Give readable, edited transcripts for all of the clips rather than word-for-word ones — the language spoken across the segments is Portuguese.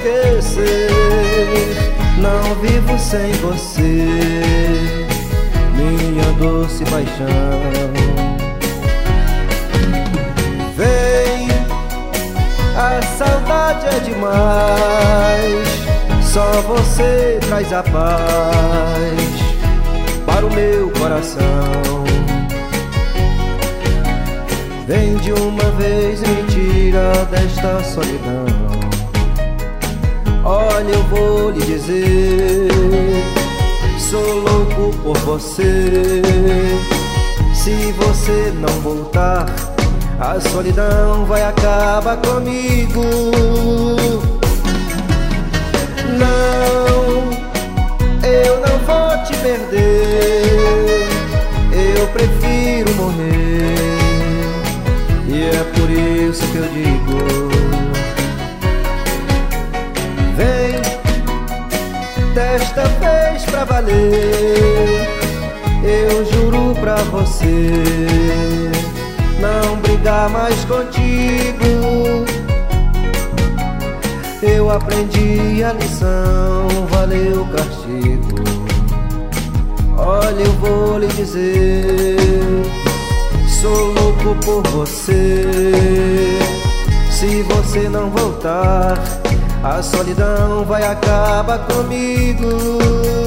esquecer, não vivo sem você, minha doce paixão. Vem, a saudade é demais, só você traz a paz para o meu coração. Vem de uma vez e me tira desta solidão. Olha, eu vou lhe dizer, sou louco por você. Se você não voltar, a solidão vai acabar comigo. Não, eu não vou te perder, eu prefiro morrer. E é por isso que eu digo, vem desta vez pra valer. Eu juro pra você não brigar mais contigo. Eu aprendi a lição, valeu o castigo. Olha, eu vou lhe dizer, sou louco por você. Se você não voltar, a solidão vai acabar comigo.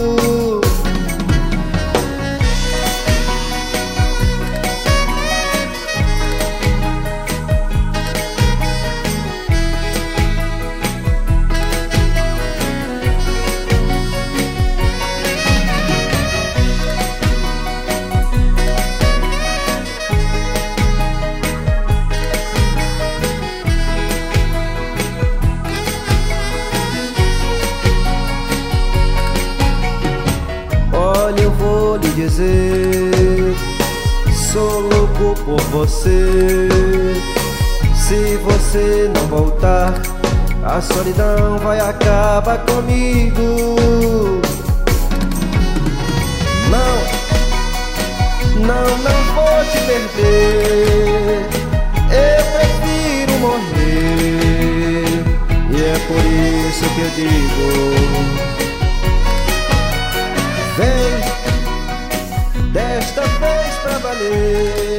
Olha, eu vou lhe dizer, sou louco por você. Se você não voltar, a solidão vai acabar comigo. Não vou te perder, eu prefiro morrer. E é por isso que eu digo, vem desta vez pra valer.